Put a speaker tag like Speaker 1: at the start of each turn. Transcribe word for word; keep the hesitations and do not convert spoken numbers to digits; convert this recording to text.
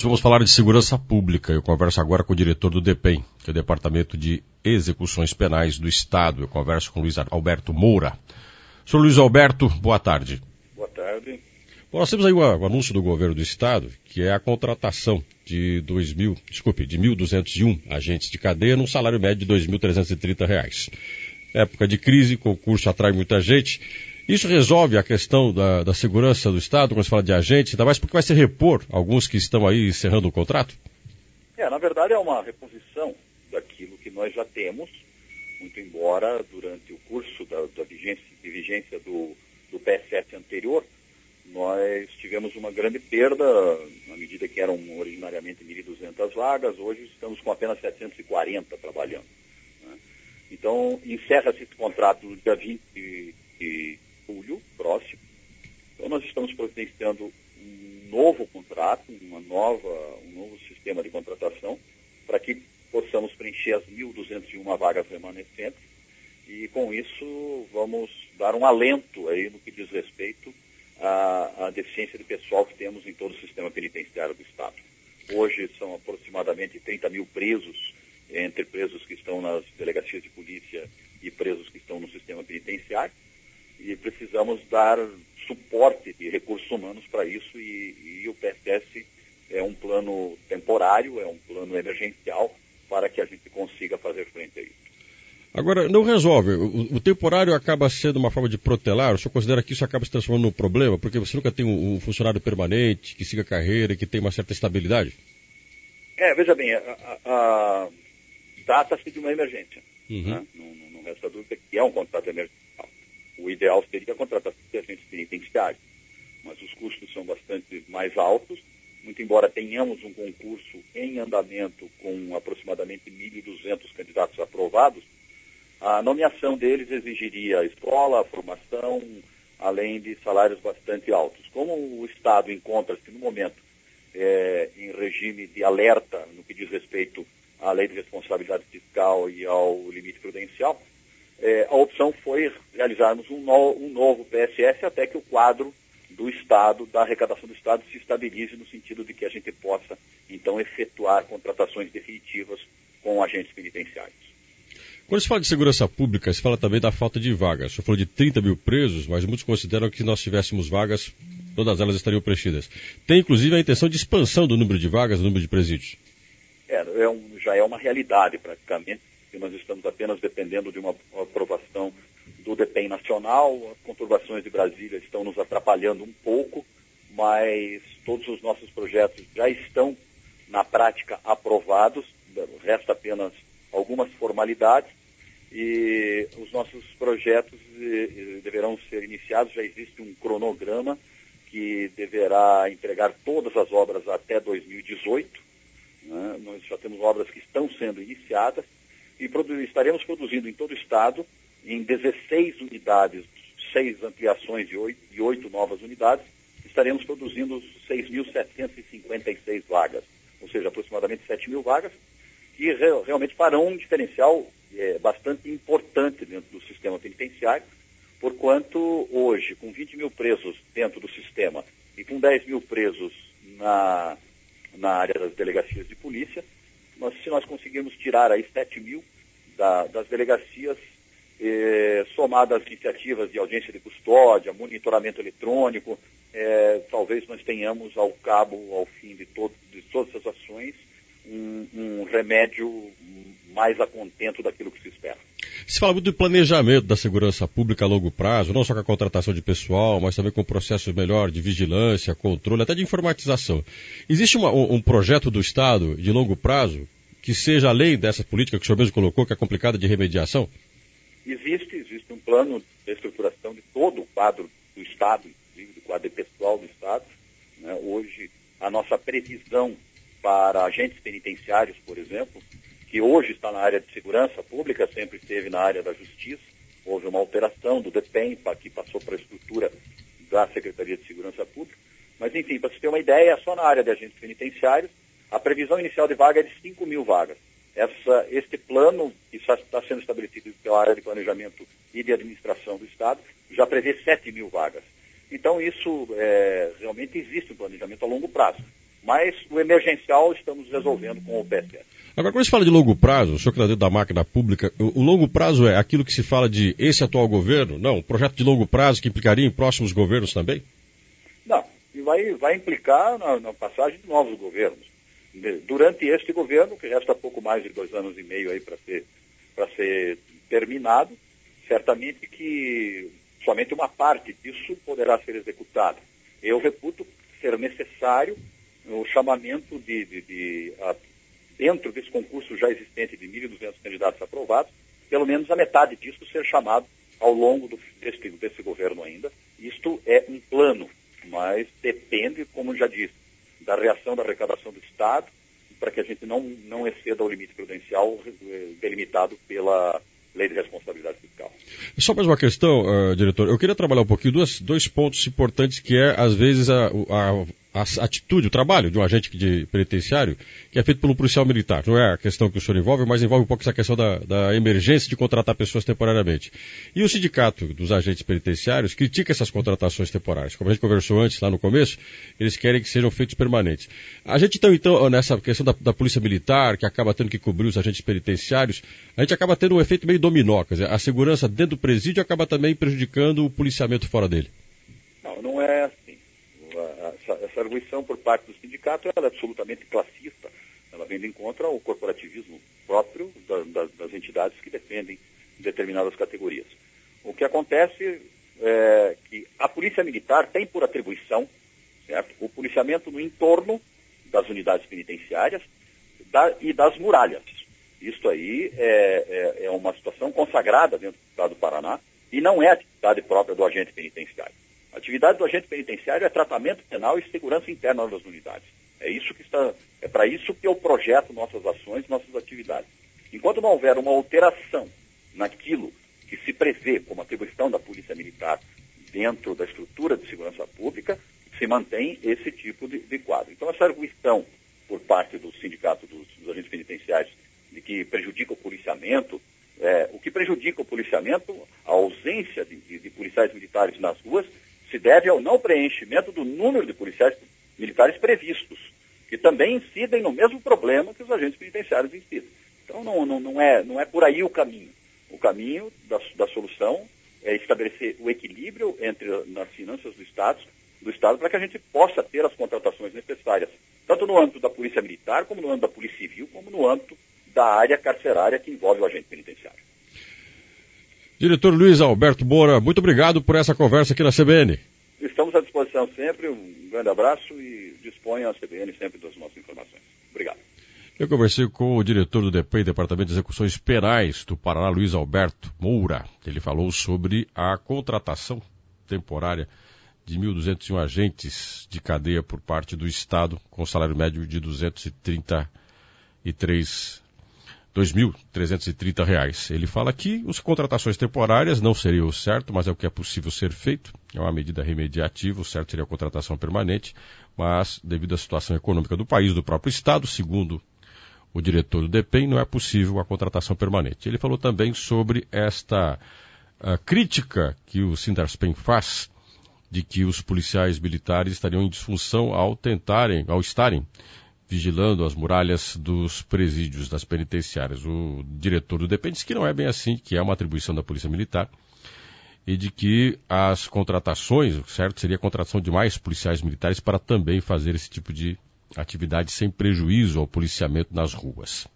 Speaker 1: Vamos falar de segurança pública. Eu converso agora com o diretor do DEPEN, que é o Departamento de Execuções Penais do Estado. Eu converso com o Luiz Alberto Moura. Senhor Luiz Alberto, boa tarde.
Speaker 2: Boa tarde.
Speaker 1: Bom, nós temos aí o, o anúncio do governo do Estado, que é a contratação de dois mil, desculpe, de mil duzentos e um agentes de cadeia num salário médio de dois mil trezentos e trinta reais. Época de crise, concurso atrai muita gente. Isso resolve a questão da, da segurança do Estado, quando se fala de agentes, ainda mais porque vai se repor alguns que estão aí encerrando o contrato?
Speaker 2: É, na verdade é uma reposição daquilo que nós já temos, muito embora durante o curso da, da vigência, de vigência do, do P S F anterior, nós tivemos uma grande perda, na medida que eram originariamente mil e duzentas vagas, hoje estamos com apenas setecentos e quarenta trabalhando. Né? Então, encerra-se esse contrato no dia vinte de julho próximo. Então, nós estamos providenciando um novo contrato, uma nova, um novo sistema de contratação, para que possamos preencher as mil duzentas e uma vagas remanescentes e, com isso, vamos dar um alento aí no que diz respeito à, à deficiência de pessoal que temos em todo o sistema penitenciário do Estado. Hoje são aproximadamente trinta mil presos, entre presos que estão nas delegacias de polícia e presos que estão no sistema penitenciário, e precisamos dar suporte de recursos humanos para isso, e, e o P S S é um plano temporário, é um plano emergencial para que a gente consiga fazer frente a isso.
Speaker 1: Agora, não resolve. O, o temporário acaba sendo uma forma de protelar? O senhor considera que isso acaba se transformando num problema? Porque você nunca tem um, um funcionário permanente, que siga a carreira, que tem uma certa estabilidade?
Speaker 2: É, veja bem, a, a, a trata-se de uma emergência.
Speaker 1: Uhum.
Speaker 2: Né? Não, não, não resta dúvida que é um contrato emergencial. O ideal seria a contratação de agentes penitenciários, mas os custos são bastante mais altos, muito embora tenhamos um concurso em andamento com aproximadamente mil e duzentos candidatos aprovados, a nomeação deles exigiria escola, formação, além de salários bastante altos. Como o Estado encontra-se no momento é, em regime de alerta no que diz respeito à lei de responsabilidade fiscal e ao limite prudencial, É, a opção foi realizarmos um, no, um novo P S S até que o quadro do Estado, da arrecadação do Estado, se estabilize no sentido de que a gente possa, então, efetuar contratações definitivas com agentes penitenciários.
Speaker 1: Quando se fala de segurança pública, se fala também da falta de vagas. O senhor falou de trinta mil presos, mas muitos consideram que se nós tivéssemos vagas, todas elas estariam preenchidas. Tem, inclusive, a intenção de expansão do número de vagas, do número de presídios.
Speaker 2: É, é um, já é uma realidade, praticamente. E nós estamos apenas dependendo de uma aprovação do DEPEN nacional. As conturbações de Brasília estão nos atrapalhando um pouco, mas todos os nossos projetos já estão, na prática, aprovados. Resta apenas algumas formalidades e os nossos projetos deverão ser iniciados. Já existe um cronograma que deverá entregar todas as obras até dois mil e dezoito. Né? Nós já temos obras que estão sendo iniciadas, e produ- estaremos produzindo em todo o Estado, em dezesseis unidades, seis ampliações e oito, e oito novas unidades, estaremos produzindo seis mil setecentas e cinquenta e seis vagas, ou seja, aproximadamente sete mil vagas, que re- realmente farão um diferencial é, bastante importante dentro do sistema penitenciário, porquanto hoje, com vinte mil presos dentro do sistema e com dez mil presos na, na área das delegacias de polícia, Nós, se nós conseguirmos tirar aí sete mil da, das delegacias, eh, somadas às iniciativas de audiência de custódia, monitoramento eletrônico, eh, talvez nós tenhamos ao cabo, ao fim de, todo, de todas essas ações, um, um remédio mais a contento daquilo que se espera.
Speaker 1: Se fala muito de planejamento da segurança pública a longo prazo, não só com a contratação de pessoal, mas também com processos melhor de vigilância, controle, até de informatização. Existe uma, um, um projeto do Estado de longo prazo que seja além dessa política que o senhor mesmo colocou, que é complicada, de remediação?
Speaker 2: Existe, existe um plano de estruturação de todo o quadro do Estado, inclusive do quadro pessoal do Estado. Né? Hoje, a nossa previsão para agentes penitenciários, por exemplo, que hoje está na área de segurança pública, sempre esteve na área da justiça. Houve uma alteração do DEPEN, que passou para a estrutura da Secretaria de Segurança Pública. Mas, enfim, para você ter uma ideia, só na área de agentes penitenciários, a previsão inicial de vaga é de cinco mil vagas. Essa, este plano, que está sendo estabelecido pela área de planejamento e de administração do Estado, já prevê sete mil vagas. Então, isso, é, realmente existe um planejamento a longo prazo. Mas o emergencial estamos resolvendo com o P S S.
Speaker 1: Agora, quando se fala de longo prazo, o senhor que está dentro da máquina pública, o, o longo prazo é aquilo que se fala de esse atual governo? Não, um projeto de longo prazo que implicaria em próximos governos também?
Speaker 2: Não, e vai, vai implicar na, na passagem de novos governos. Durante este governo, que resta pouco mais de dois anos e meio aí para ser, para ser terminado, certamente que somente uma parte disso poderá ser executada. Eu reputo ser necessário o chamamento de, de, de a, dentro desse concurso já existente de mil e duzentos candidatos aprovados, pelo menos a metade disso ser chamado ao longo do, desse, desse governo ainda. Isto é um plano, mas depende, como já disse, da reação da arrecadação do Estado, para que a gente não, não exceda o limite prudencial delimitado pela Lei de Responsabilidade Fiscal.
Speaker 1: Só mais uma questão, uh, diretor. Eu queria trabalhar um pouquinho duas, dois pontos importantes, que é, às vezes, a, a, a atitude, o trabalho de um agente de penitenciário, que é feito por um policial militar. Não é a questão que o senhor envolve, mas envolve um pouco essa questão da, da emergência de contratar pessoas temporariamente. E o sindicato dos agentes penitenciários critica essas contratações temporárias. Como a gente conversou antes, lá no começo, eles querem que sejam feitos permanentes. A gente então, então nessa questão da, da polícia militar, que acaba tendo que cobrir os agentes penitenciários, a gente acaba tendo um efeito meio dominó. Quer dizer, a segurança dentro do presídio acaba também prejudicando o policiamento fora dele.
Speaker 2: Não, não é assim. Essa, essa arguição por parte do sindicato ela é absolutamente classista. Ela vem de encontro ao corporativismo próprio da, da, das entidades que defendem determinadas categorias. O que acontece é que a polícia militar tem por atribuição, certo, o policiamento no entorno das unidades penitenciárias da, e das muralhas. Isso aí é, é, é uma situação consagrada dentro do Estado do Paraná e não é atividade própria do agente penitenciário. A atividade do agente penitenciário é tratamento penal e segurança interna das unidades. É isso que está, é para isso que eu projeto nossas ações, nossas atividades. Enquanto não houver uma alteração naquilo que se prevê como atribuição da Polícia Militar dentro da estrutura de segurança pública, se mantém esse tipo de, de quadro. Então, essa arguição por parte do sindicato dos, dos agentes penitenciários de que prejudica o policiamento, é, o que prejudica o policiamento, a ausência de, de, de policiais militares nas ruas, se deve ao não preenchimento do número de policiais militares previstos, que também incidem no mesmo problema que os agentes penitenciários incidem. Então, não, não, não, é, não é por aí o caminho. O caminho da, da solução é estabelecer o equilíbrio entre nas finanças do Estado, do Estado para que a gente possa ter as contratações necessárias, tanto no âmbito da Polícia Militar, como no âmbito da Polícia Civil, como no âmbito da área carcerária que envolve o agente penitenciário.
Speaker 1: Diretor Luiz Alberto Moura, muito obrigado por essa conversa aqui na C B N.
Speaker 2: Estamos à disposição sempre, um grande abraço e disponha a C B N sempre das nossas informações. Obrigado.
Speaker 1: Eu conversei com o diretor do D E P I, Departamento de Execuções Penais do Paraná, Luiz Alberto Moura. Ele falou sobre a contratação temporária de mil duzentos e um agentes de cadeia por parte do Estado, com salário médio de duzentos e trinta e três dois mil trezentos e trinta reais. Ele fala que as contratações temporárias não seria o certo, mas é o que é possível ser feito. É uma medida remediativa, o certo seria a contratação permanente, mas devido à situação econômica do país, do próprio Estado, segundo o diretor do D E P E M, não é possível a contratação permanente. Ele falou também sobre esta a crítica que o Sindarspen faz de que os policiais militares estariam em disfunção ao tentarem, ao estarem vigilando as muralhas dos presídios, das penitenciárias. O diretor do D E P E M disse que não é bem assim, que é uma atribuição da Polícia Militar e de que as contratações, certo, seria a contratação de mais policiais militares para também fazer esse tipo de atividade sem prejuízo ao policiamento nas ruas.